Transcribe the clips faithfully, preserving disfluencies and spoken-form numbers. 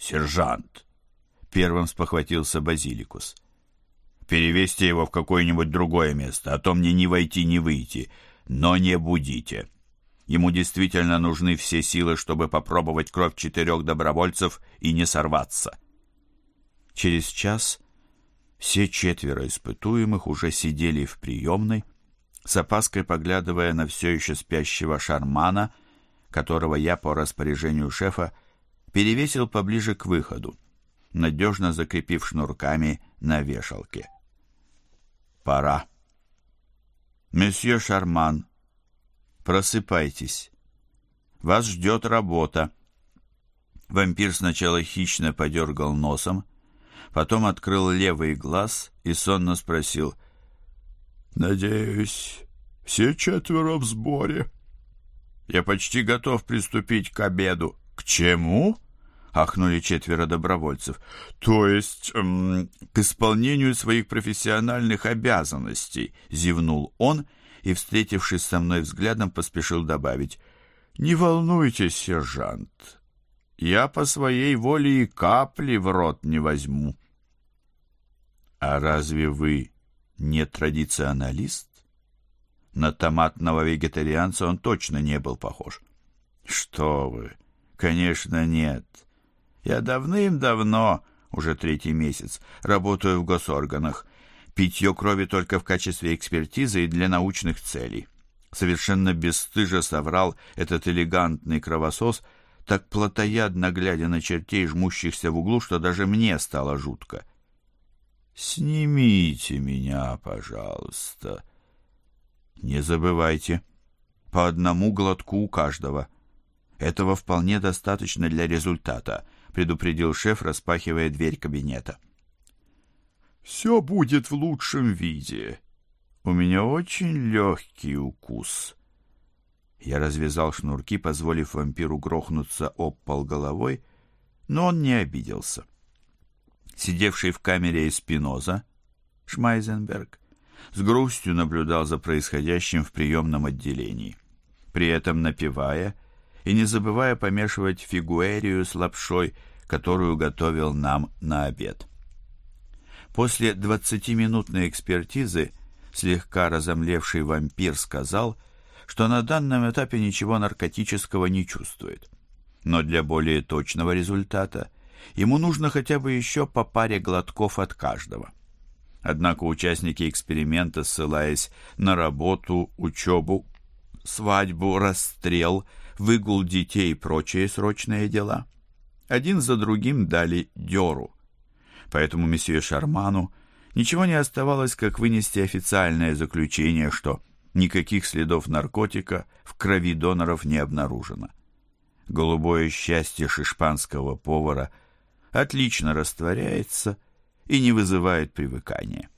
«Сержант!» — первым спохватился Базиликус. «Перевезьте его в какое-нибудь другое место, а то мне ни войти, ни выйти. Но не будите. Ему действительно нужны все силы, чтобы попробовать кровь четырех добровольцев и не сорваться». Через час все четверо испытуемых уже сидели в приемной, с опаской поглядывая на все еще спящего Шармана, которого я по распоряжению шефа перевесил поближе к выходу, надежно закрепив шнурками на вешалке. «Пора. Месье Шарман, просыпайтесь. Вас ждет работа». Вампир сначала хищно подергал носом, потом открыл левый глаз и сонно спросил: «Надеюсь, все четверо в сборе?» «Я почти готов приступить к обеду». «К чему?» — ахнули четверо добровольцев. «То есть эм, к исполнению своих профессиональных обязанностей», — зевнул он и, встретившись со мной взглядом, поспешил добавить: «Не волнуйтесь, сержант, я по своей воле и капли в рот не возьму». «А разве вы не традиционалист?» На томатного вегетарианца он точно не был похож. «Что вы? Конечно, нет. Я давным-давно, уже третий месяц, работаю в госорганах. Питье крови только в качестве экспертизы и для научных целей». Совершенно бесстыже соврал этот элегантный кровосос, так плотоядно глядя на чертей, жмущихся в углу, что даже мне стало жутко. «Снимите меня, пожалуйста». «Не забывайте, по одному глотку у каждого. Этого вполне достаточно для результата», — предупредил шеф, распахивая дверь кабинета. «Все будет в лучшем виде. У меня очень легкий укус». Я развязал шнурки, позволив вампиру грохнуться об пол головой, но он не обиделся. Сидевший в камере Эспиноза, Шмайзенберг, с грустью наблюдал за происходящим в приемном отделении, при этом напевая и не забывая помешивать фигуэрию с лапшой, которую готовил нам на обед. После двадцатиминутной экспертизы слегка разомлевший вампир сказал, что на данном этапе ничего наркотического не чувствует, но для более точного результата ему нужно хотя бы еще по паре глотков от каждого. Однако участники эксперимента, ссылаясь на работу, учебу, свадьбу, расстрел, выгул детей и прочие срочные дела, один за другим дали дёру. Поэтому месье Шарману ничего не оставалось, как вынести официальное заключение, что никаких следов наркотика в крови доноров не обнаружено. Голубое счастье шишпанского повара отлично растворяется и не вызывает привыкания.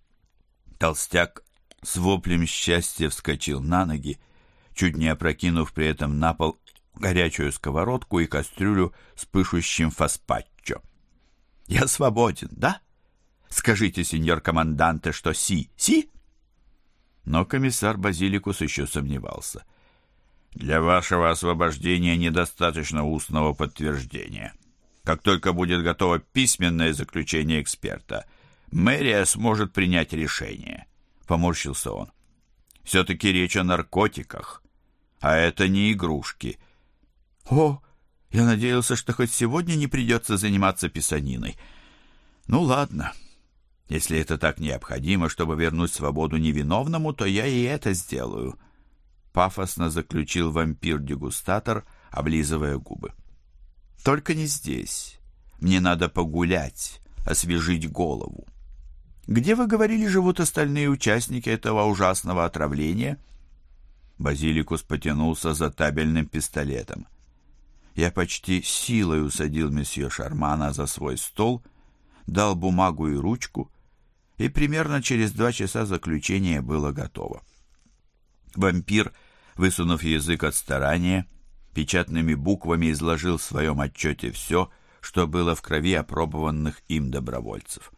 Толстяк с воплем счастья вскочил на ноги, чуть не опрокинув при этом на пол горячую сковородку и кастрюлю с пышущим фаспаччо. «Я свободен, да? Скажите, сеньор команданте, что си, си?» Но комиссар Базиликус еще сомневался. «Для вашего освобождения недостаточно устного подтверждения. Как только будет готово письменное заключение эксперта, мэрия сможет принять решение», — поморщился он. «Все-таки речь о наркотиках, а это не игрушки». «О, я надеялся, что хоть сегодня не придется заниматься писаниной. Ну ладно, если это так необходимо, чтобы вернуть свободу невиновному, то я и это сделаю», — пафосно заключил вампир-дегустатор, облизывая губы. «Только не здесь. Мне надо погулять, освежить голову. Где, вы говорили, живут остальные участники этого ужасного отравления?» Базиликус потянулся за табельным пистолетом. Я почти силой усадил месье Шармана за свой стол, дал бумагу и ручку, и примерно через два часа заключение было готово. Вампир, высунув язык от старания, печатными буквами изложил в своем отчете все, что было в крови опробованных им добровольцев.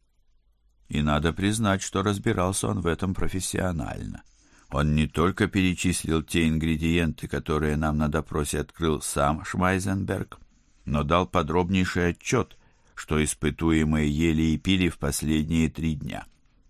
И надо признать, что разбирался он в этом профессионально. Он не только перечислил те ингредиенты, которые нам на допросе открыл сам Шмайзенберг, но дал подробнейший отчет, что испытуемые ели и пили в последние три дня.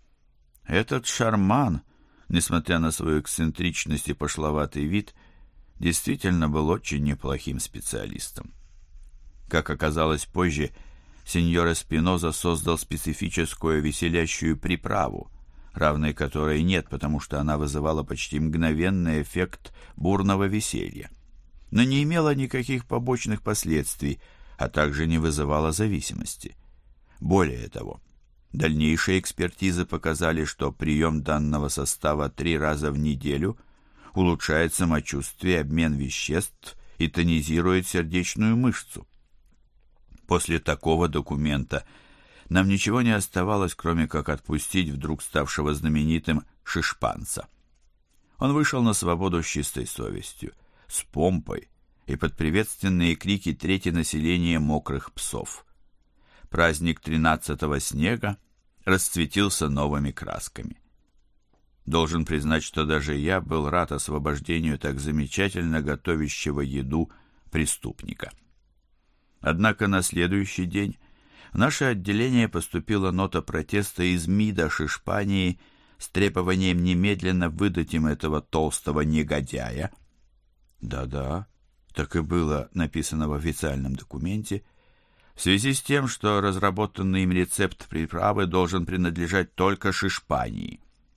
Этот шарман, несмотря на свою эксцентричность и пошловатый вид, действительно был очень неплохим специалистом. Как оказалось позже, сеньор Эспиноза создал специфическую веселящую приправу, равной которой нет, потому что она вызывала почти мгновенный эффект бурного веселья, но не имела никаких побочных последствий, а также не вызывала зависимости. Более того, дальнейшие экспертизы показали, что прием данного состава три раза в неделю улучшает самочувствие, обмен веществ и тонизирует сердечную мышцу. После такого документа нам ничего не оставалось, кроме как отпустить вдруг ставшего знаменитым Шишпанца. Он вышел на свободу с чистой совестью, с помпой и под приветственные крики трети населения мокрых псов. Праздник тринадцатого снега расцветился новыми красками. Должен признать, что даже я был рад освобождению так замечательно готовящего еду преступника. Однако на следующий день в наше отделение поступила нота протеста из МИДа Шишпании с требованием немедленно выдать им этого толстого негодяя. Да-да, так и было написано в официальном документе, в связи с тем, что разработанный им рецепт приправы должен принадлежать только Шишпании.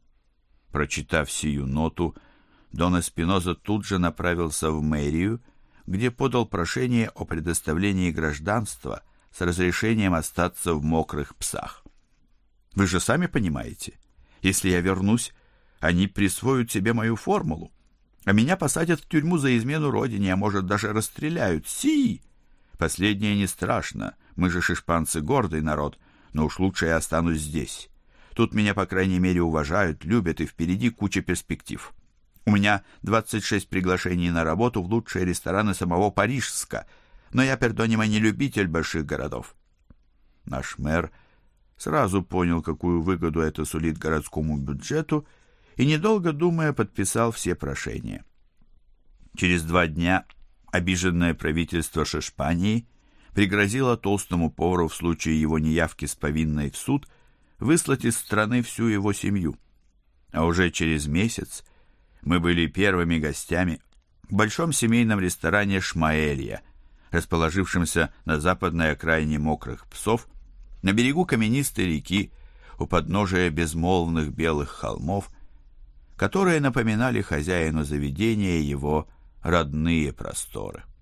Прочитав сию ноту, Дон Эспиноза тут же направился в мэрию, где подал прошение о предоставлении гражданства с разрешением остаться в мокрых псах. Вы же сами понимаете, если я вернусь, они присвоят себе мою формулу, а меня посадят в тюрьму за измену родине, а может даже расстреляют. Си! Последнее не страшно, мы же шишпанцы гордый народ, но уж лучше я останусь здесь. Тут меня, по крайней мере, уважают, любят, и впереди куча перспектив. У меня двадцать шесть приглашений на работу в лучшие рестораны самого Парижска, но я, пердонима, не любитель больших городов. Наш мэр сразу понял, какую выгоду это сулит городскому бюджету, и, недолго думая, подписал все прошения. Через два дня обиженное правительство Шишпании пригрозило толстому повару в случае его неявки с повинной в суд выслать из страны всю его семью. А уже через месяц мы были первыми гостями в большом семейном ресторане «Шмаэлья», расположившемся на западной окраине мокрых псов, на берегу каменистой реки, у подножия безмолвных белых холмов, которые напоминали хозяину заведения его родные просторы.